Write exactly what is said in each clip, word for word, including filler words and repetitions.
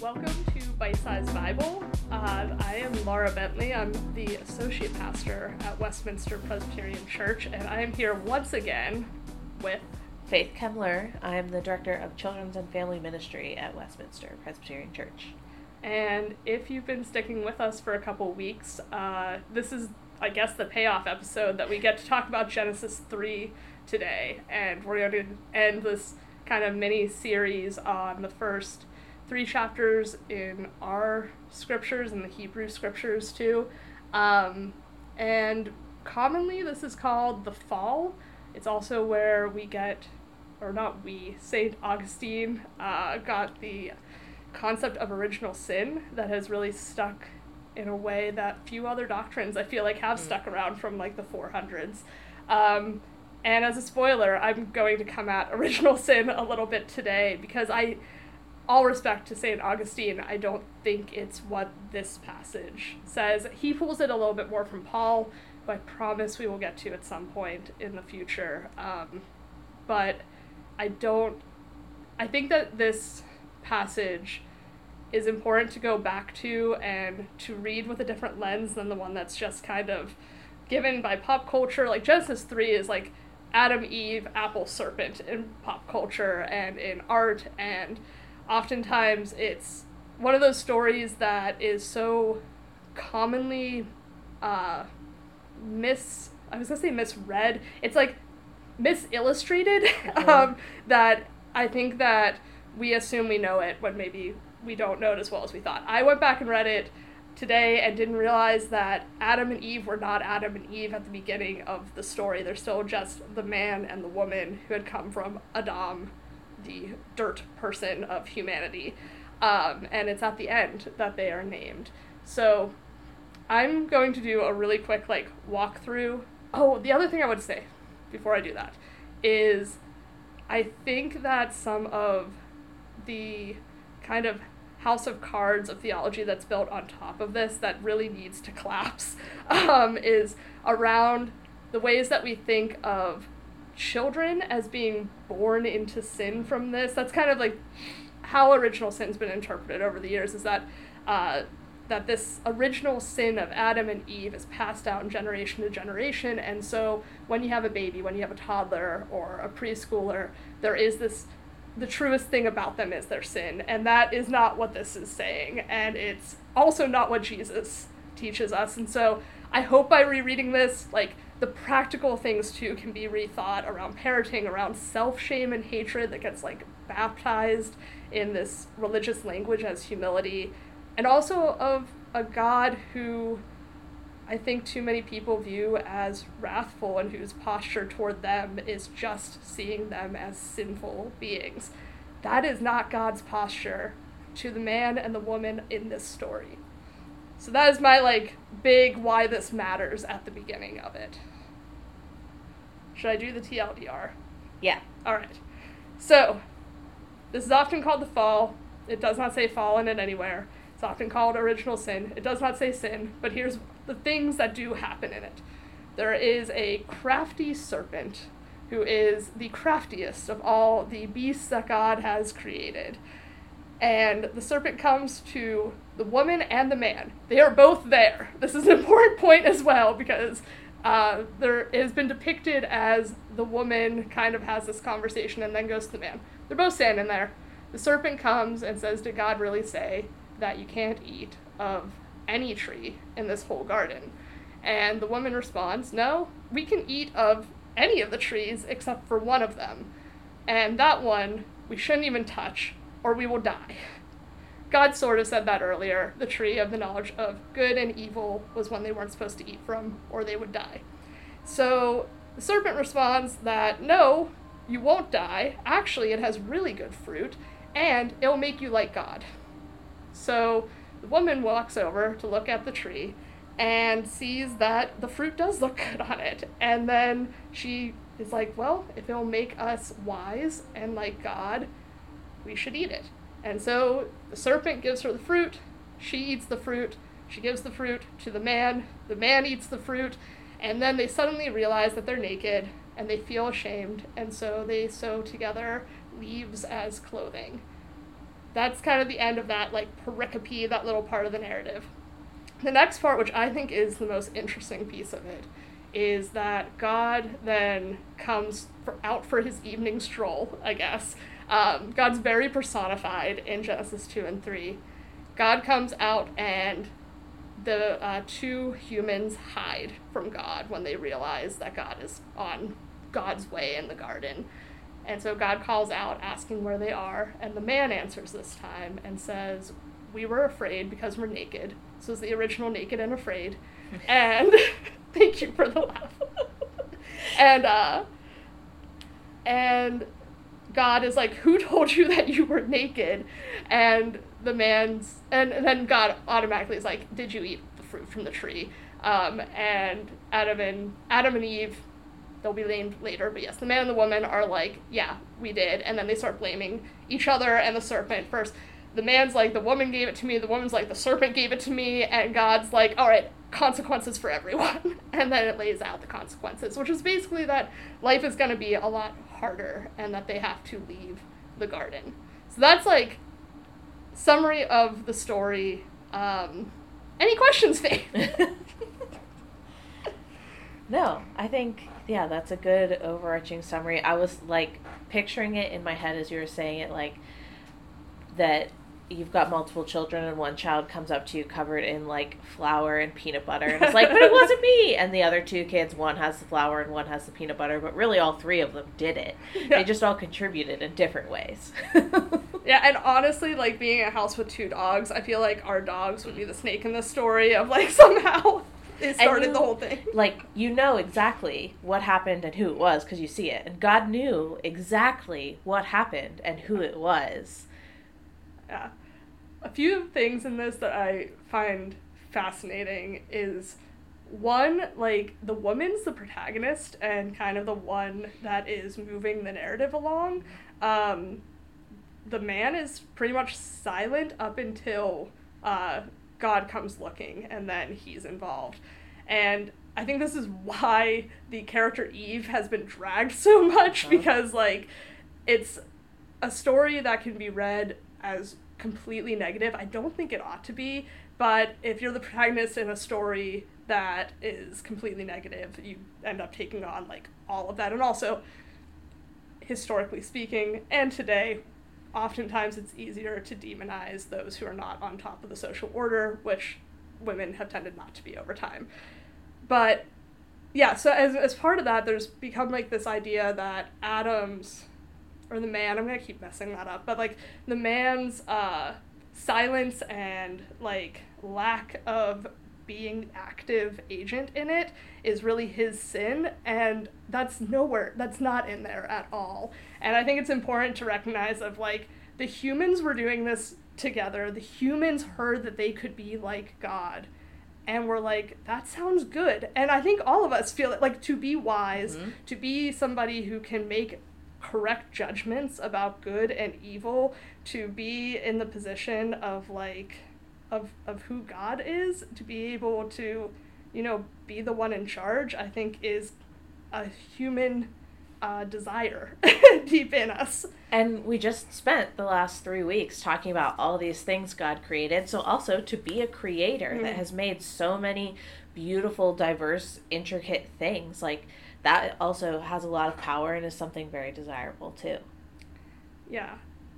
Welcome to Bite Size Bible. Uh, I am Laura Bentley. I'm the Associate Pastor at Westminster Presbyterian Church, and I am here once again with Faith Kemler. I'm the Director of Children's and Family Ministry at Westminster Presbyterian Church. And if you've been sticking with us for a couple weeks, uh, this is, I guess, the payoff episode that we get to talk about Genesis three today. And we're going to end this kind of mini-series on the first three chapters in our scriptures and the Hebrew scriptures too. Um, and commonly this is called the Fall. It's also where we get, or not we, Saint Augustine uh, got the concept of original sin that has really stuck in a way that few other doctrines I feel like have mm. stuck around from like the four hundreds. Um, and as a spoiler, I'm going to come at original sin a little bit today because I, all respect to Saint Augustine, I don't think it's what this passage says. He pulls it a little bit more from Paul, who I promise we will get to at some point in the future. Um, but I don't, I think that this passage is important to go back to and to read with a different lens than the one that's just kind of given by pop culture. Like Genesis three is like Adam, Eve, apple, serpent in pop culture and in art, and oftentimes it's one of those stories that is so commonly uh, mis, I was gonna say misread, it's like misillustrated, mm-hmm. um, that I think that we assume we know it when maybe we don't know it as well as we thought. I went back and read it today and didn't realize that Adam and Eve were not Adam and Eve at the beginning of the story. They're still just the man and the woman who had come from Adam, the dirt person of humanity. Um, and it's at the end that they are named. So I'm going to do a really quick like walkthrough. Oh, the other thing I would say before I do that is I think that some of the kind of house of cards of theology that's built on top of this that really needs to collapse um, is around the ways that we think of children as being born into sin from this. That's kind of like how original sin's been interpreted over the years, is that uh, that this original sin of Adam and Eve is passed down generation to generation, and so when you have a baby, when you have a toddler or a preschooler, there is this, the truest thing about them is their sin, and that is not what this is saying, and it's also not what Jesus teaches us. And so I hope by rereading this, like, the practical things too can be rethought around parenting, around self-shame and hatred that gets like baptized in this religious language as humility, and also of a God who I think too many people view as wrathful and whose posture toward them is just seeing them as sinful beings. That is not God's posture to the man and the woman in this story. So that is my like big why this matters at the beginning of it. Should I do the T L D R? Yeah. All right. So this is often called the fall. It does not say fall in it anywhere. It's often called original sin. It does not say sin, but here's the things that do happen in it. There is a crafty serpent who is the craftiest of all the beasts that God has created. And the serpent comes to the woman and the man. They are both there. This is an important point as well, because uh, there has been depicted as the woman kind of has this conversation and then goes to the man. They're both standing there. The serpent comes and says, did God really say that you can't eat of any tree in this whole garden? And the woman responds, no, we can eat of any of the trees except for one of them. And that one we shouldn't even touch, or we will die. God sort of said that earlier. The tree of the knowledge of good and evil was one they weren't supposed to eat from, or they would die. So the serpent responds that, no, you won't die. Actually, it has really good fruit, and it'll make you like God. So the woman walks over to look at the tree and sees that the fruit does look good on it. And then she is like, well, if it'll make us wise and like God, we should eat it. And so the serpent gives her the fruit, she eats the fruit, she gives the fruit to the man, the man eats the fruit, and then they suddenly realize that they're naked and they feel ashamed, and so they sew together leaves as clothing. that's kind of the end of that, like, pericope, that little part of the narrative. The next part, which I think is the most interesting piece of it, is that God then comes for, out for his evening stroll, I guess. Um, God's very personified in Genesis two and three. God comes out and the uh, two humans hide from God when they realize that God is on God's way in the garden. And so God calls out asking where they are, and the man answers this time and says, "We were afraid because we're naked." So it's the original Naked and Afraid. And thank you for the laugh. and uh and God is like, "Who told you that you were naked?" And the man's and then God automatically is like, "Did you eat the fruit from the tree?" Um and Adam and Adam and Eve, they'll be named later, but yes, the man and the woman are like, "Yeah, we did." And then they start blaming each other and the serpent. First, the man's like, "The woman gave it to me." The woman's like, "The serpent gave it to me." And God's like, "All right, consequences for everyone." And then it lays out the consequences, which is basically that life is going to be a lot harder and that they have to leave the garden. So that's like summary of the story. Um, any questions, Faith? No, I think, yeah, that's a good overarching summary. I was, like, picturing it in my head as you were saying it, like, that you've got multiple children and one child comes up to you covered in, like, flour and peanut butter, and it's like, "But it wasn't me!" And the other two kids, one has the flour and one has the peanut butter, but really all three of them did it. Yeah. They just all contributed in different ways. Yeah, and honestly, like, being in a house with two dogs, I feel like our dogs would be the snake in this story of, like, somehow it started you, the whole thing. Like, you know exactly what happened and who it was because you see it. And God knew exactly what happened and who it was. Yeah. A few things in this that I find fascinating is, one, like, the woman's the protagonist and kind of the one that is moving the narrative along. Um, the man is pretty much silent up until uh, God comes looking, and then he's involved. And I think this is why the character Eve has been dragged so much, uh-huh. because, like, it's a story that can be read as completely negative. I don't think it ought to be, but if you're the protagonist in a story that is completely negative, you end up taking on, like, all of that. And also, historically speaking, and today, oftentimes it's easier to demonize those who are not on top of the social order, which women have tended not to be over time. But yeah, so as as part of that, there's become, like, this idea that Adam's, or the man, I'm gonna keep messing that up, but, like, the man's uh, silence and, like, lack of being active agent in it is really his sin, and that's nowhere, that's not in there at all. And I think it's important to recognize of, like, the humans were doing this together. The humans heard that they could be like God, and we're like, that sounds good. And I think all of us feel it, like, to be wise, mm-hmm. to be somebody who can make correct judgments about good and evil, to be in the position of, like, of of who God is, to be able to, you know, be the one in charge, I think is a human uh, desire deep in us. And we just spent the last three weeks talking about all these things God created. So also to be a creator mm-hmm. that has made so many beautiful, diverse, intricate things, like, that also has a lot of power and is something very desirable too. Yeah.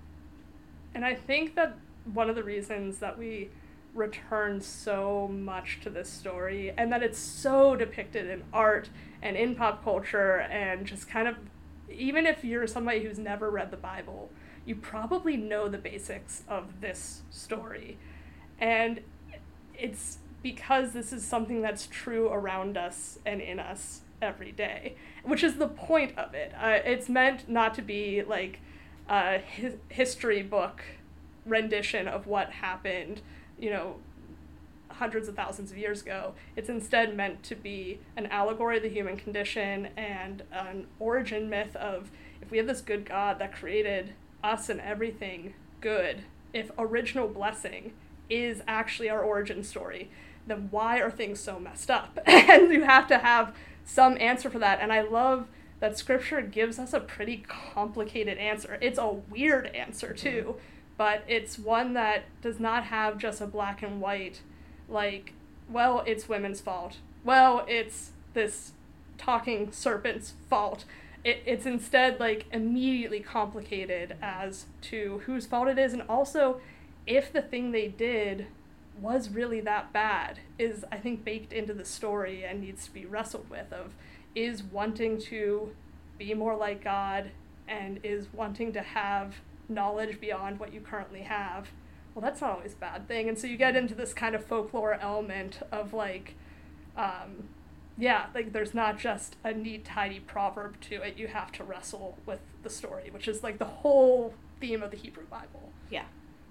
And I think that one of the reasons that we return so much to this story, and that it's so depicted in art and in pop culture, and just kind of, even if you're somebody who's never read the Bible, you probably know the basics of this story. And it's because this is something that's true around us and in us every day, which is the point of it. Uh, it's meant not to be like a hi- history book rendition of what happened, you know, hundreds of thousands of years ago. It's instead meant to be an allegory of the human condition and an origin myth of, if we have this good God that created us and everything good, if original blessing is actually our origin story, then why are things so messed up? And you have to have some answer for that. And I love that Scripture gives us a pretty complicated answer. It's a weird answer too, but it's one that does not have just a black and white, like, well, it's women's fault. Well, it's this talking serpent's fault. It, it's instead, like, immediately complicated as to whose fault it is, and also if the thing they did was really that bad is, I think, baked into the story and needs to be wrestled with, of is wanting to be more like God and is wanting to have knowledge beyond what you currently have. Well, that's not always a bad thing. And so you get into this kind of folklore element of, like, um, yeah, like, there's not just a neat, tidy proverb to it. You have to wrestle with the story, which is, like, the whole theme of the Hebrew Bible. Yeah.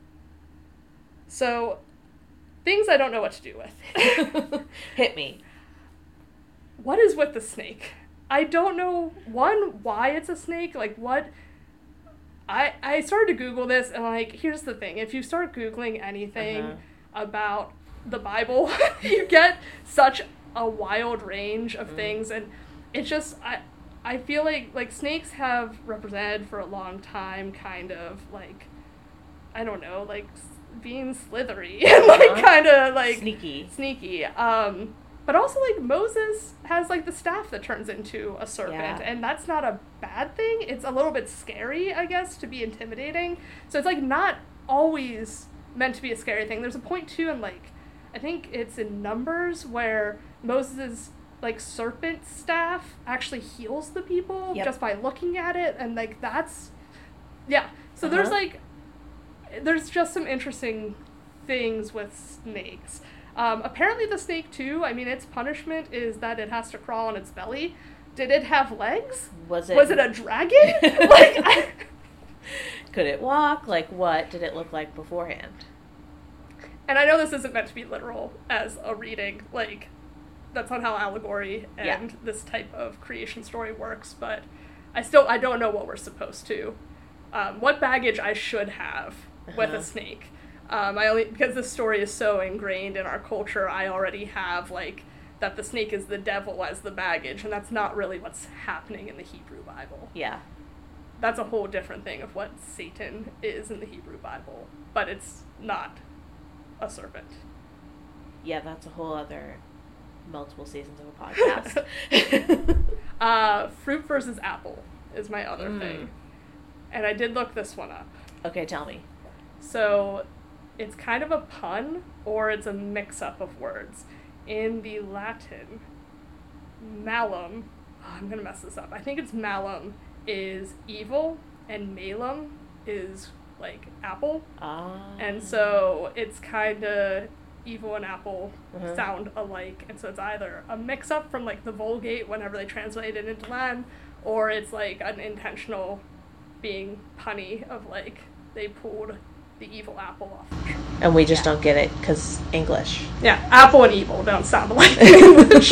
So, things I don't know what to do with. Hit me. What is with the snake? I don't know, one, why it's a snake. Like, what... I, I started to Google this, and, like, here's the thing. If you start Googling anything uh-huh. about the Bible, you get such a wild range of mm. things, and it's just, I I feel like, like, snakes have represented for a long time kind of, like, I don't know, like, being slithery, and, like, uh-huh. kind of, like... Sneaky. Sneaky. Um... But also, like, Moses has, like, the staff that turns into a serpent, yeah. and that's not a bad thing. It's a little bit scary, I guess, to be intimidating. So it's, like, not always meant to be a scary thing. There's a point, too, in, like, I think it's in Numbers, where Moses' like, serpent staff actually heals the people yep. just by looking at it, and, like, that's... Yeah. So uh-huh. there's, like... There's just some interesting things with snakes. Um, apparently the snake, too, I mean, its punishment is that it has to crawl on its belly. Did it have legs? Was it... Was it a dragon? like, I... Could it walk? Like, what did it look like beforehand? And I know this isn't meant to be literal as a reading. Like, that's not how allegory and yeah. this type of creation story works, but I still, I don't know what we're supposed to. Um, what baggage I should have uh-huh. with a snake. Um, I only, because this story is so ingrained in our culture, I already have, like, that the snake is the devil as the baggage, and that's not really what's happening in the Hebrew Bible. Yeah. That's a whole different thing of what Satan is in the Hebrew Bible, but it's not a serpent. Yeah, that's a whole other multiple seasons of a podcast. uh, fruit versus apple is my other mm. thing. And I did look this one up. Okay, tell me. So, it's kind of a pun, or it's a mix-up of words. In the Latin, malum, oh, I'm going to mess this up, I think it's malum is evil, and malum is, like, apple. Ah. And so, it's kind of evil and apple uh-huh. sound alike, and so it's either a mix-up from, like, the Vulgate whenever they translate it into Latin, or it's, like, an intentional being punny of, like, they pulled the evil apple off. And we just yeah. don't get it because English. Yeah, apple and evil don't sound alike in English.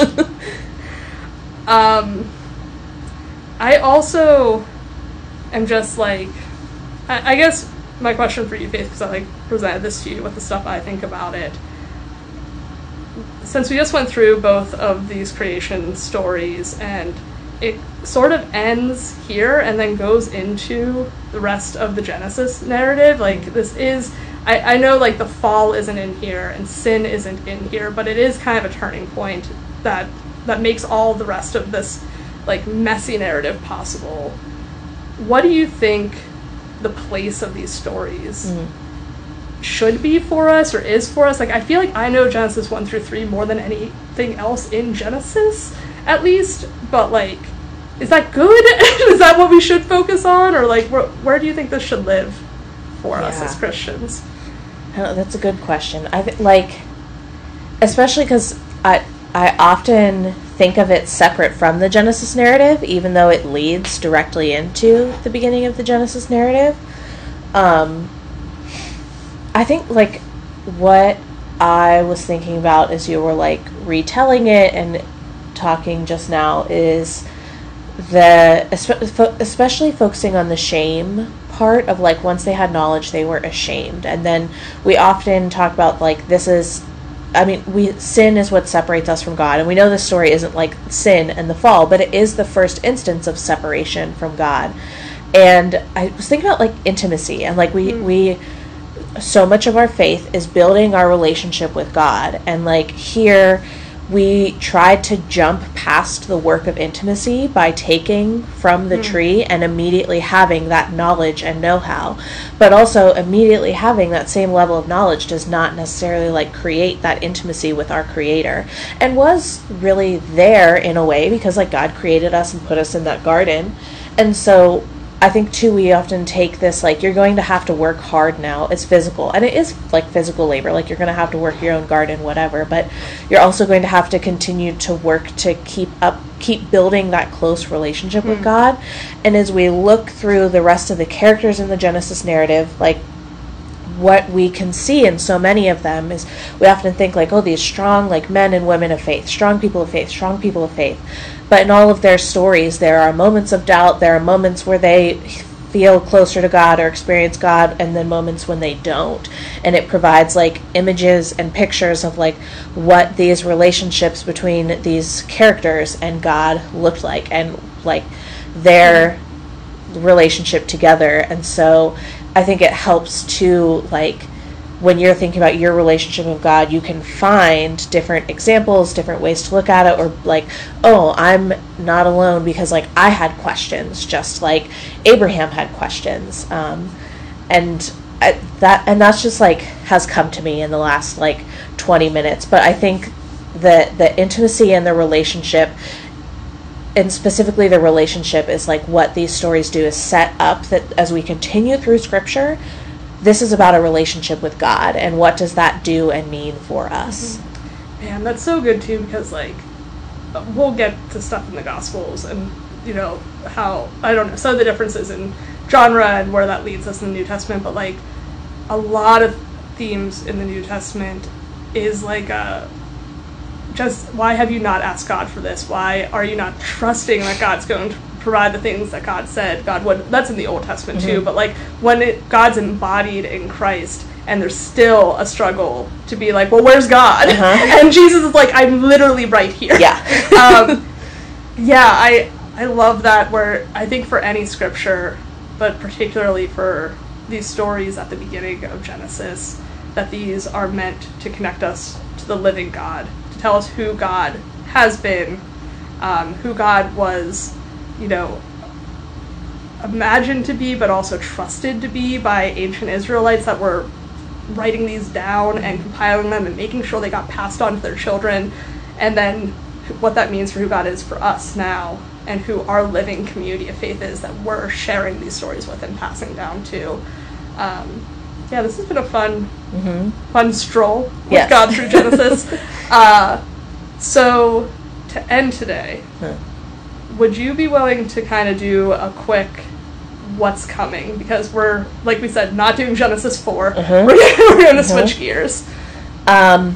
um, I also am just like, I, I guess my question for you, Faith, because I like presented this to you with the stuff I think about it. Since we just went through both of these creation stories, and it sort of ends here and then goes into the rest of the Genesis narrative. Like, this is, I, I know, like, the fall isn't in here and sin isn't in here, but it is kind of a turning point that that makes all the rest of this, like, messy narrative possible. What do you think the place of these stories mm. should be for us, or is for us? Like, I feel like I know Genesis one through three more than anything else in Genesis, at least, but, like, is that good? Is that what we should focus on? Or, like, where, where do you think this should live for yeah. us as Christians? I don't know, that's a good question. I th- like, especially because I, I often think of it separate from the Genesis narrative, even though it leads directly into the beginning of the Genesis narrative. Um, I think, like, what I was thinking about as you were, like, retelling it and talking just now is the, especially focusing on the shame part of, like, once they had knowledge, they were ashamed. And then we often talk about, like, this is, I mean, we sin is what separates us from God. And we know this story isn't, like, sin and the fall, but it is the first instance of separation from God. And I was thinking about, like, intimacy. And, like, we, mm. we so much of our faith is building our relationship with God. And like here, we tried to jump past the work of intimacy by taking from the mm. tree and immediately having that knowledge and know-how. But also immediately having that same level of knowledge does not necessarily like create that intimacy with our Creator. And was really there in a way because like God created us and put us in that garden. And so I think, too, we often take this, like, you're going to have to work hard now. It's physical. And it is, like, physical labor. Like, you're going to have to work your own garden, whatever. But you're also going to have to continue to work to keep up, keep building that close relationship mm. with God. And as we look through the rest of the characters in the Genesis narrative, like, what we can see in so many of them is we often think, like, oh, these strong, like, men and women of faith, strong people of faith, strong people of faith. But in all of their stories, there are moments of doubt, there are moments where they feel closer to God or experience God, and then moments when they don't. And it provides, like, images and pictures of, like, what these relationships between these characters and God looked like, and, like, their relationship together. And so I think it helps to, like, when you're thinking about your relationship with God, you can find different examples, different ways to look at it, or like, oh, I'm not alone because like I had questions, just like Abraham had questions, um, and I, that and that's just like has come to me in the last like twenty minutes. But I think that the intimacy and the relationship, and specifically the relationship, is like what these stories do is set up that as we continue through Scripture, this is about a relationship with God, and what does that do and mean for us? Mm-hmm. Man, that's so good, too, because, like, we'll get to stuff in the Gospels and, you know, how, I don't know, some of the differences in genre and where that leads us in the New Testament, but, like, a lot of themes in the New Testament is, like, a, just, why have you not asked God for this? Why are you not trusting that God's going to provide the things that God said God would? That's in the Old Testament mm-hmm. too, but like when it God's embodied in Christ and there's still a struggle to be like, well, where's God? Uh-huh. And Jesus is like, I'm literally right here. Yeah. um, yeah, I I love that, where I think for any scripture, but particularly for these stories at the beginning of Genesis, that these are meant to connect us to the living God, to tell us who God has been, um, who God was, you know, imagined to be, but also trusted to be by ancient Israelites that were writing these down and compiling them and making sure they got passed on to their children, and then what that means for who God is for us now, and who our living community of faith is that we're sharing these stories with and passing down to. Um, yeah, this has been a fun, mm-hmm. fun stroll with yes. God through Genesis. uh, so, to end today, huh. would you be willing to kind of do a quick what's coming? Because we're, like we said, not doing Genesis four. Uh-huh. We're, we're going to uh-huh. switch gears. Um,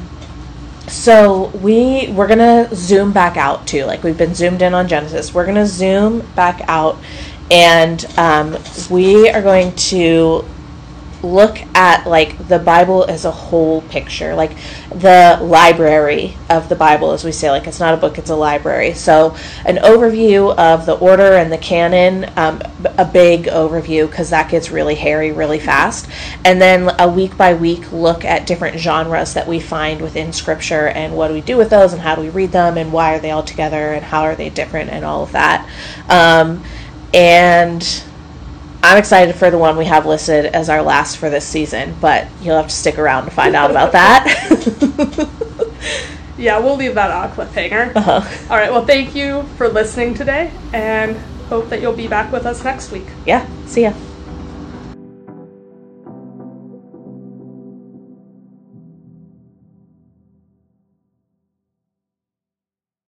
so we, we're going to zoom back out, too. Like, we've been zoomed in on Genesis. We're going to zoom back out, and um, we are going to look at, like, the Bible as a whole picture, like the library of the Bible, as we say. Like, it's not a book, it's a library. So an overview of the order and the canon, um, a big overview, because that gets really hairy really fast, and then a week by week look at different genres that we find within Scripture, and what do we do with those, and how do we read them, and why are they all together, and how are they different, and all of that. Um, and I'm excited for the one we have listed as our last for this season, but you'll have to stick around to find out about that. Yeah, we'll leave that on a cliffhanger. Uh-huh. All right, well, thank you for listening today, and hope that you'll be back with us next week. Yeah, see ya.